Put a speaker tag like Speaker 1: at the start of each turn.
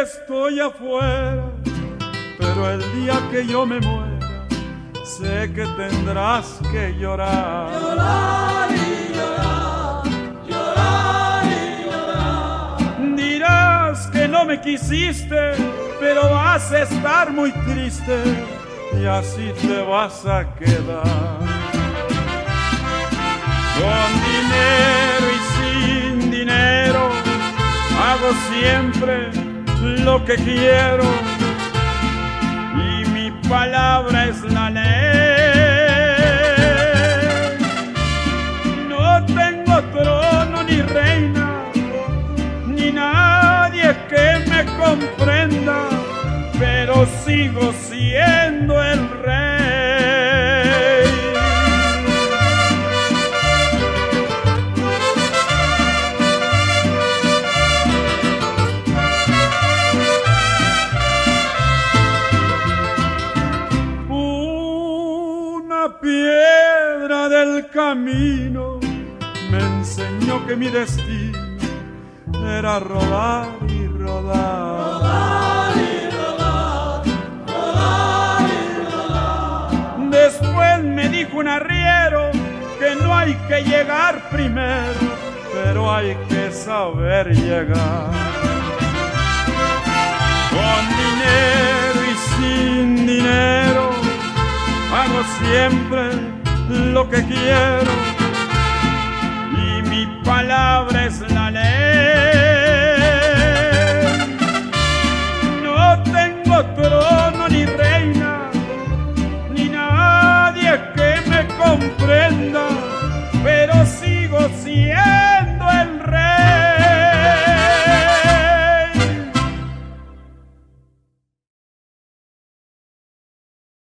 Speaker 1: estoy afuera, pero el día que yo me muera, sé que tendrás que llorar.
Speaker 2: Llorar y llorar, llorar y llorar.
Speaker 1: Dirás que no me quisiste, pero vas a estar muy triste y así te vas a quedar. Con dinero y sin dinero hago siempre lo que quiero y mi palabra es la ley. No tengo trono ni reina, ni nadie que me comprenda, pero sigo siendo el rey. Piedra del camino me enseñó que mi destino era rodar y rodar.
Speaker 2: Rodar y rodar, rodar y rodar.
Speaker 1: Después me dijo un arriero que no hay que llegar primero, pero hay que saber llegar. Con dinero y sin dinero hago siempre lo que quiero y mi palabra es la ley. No tengo trono ni reina, ni nadie que me comprenda, pero sigo siendo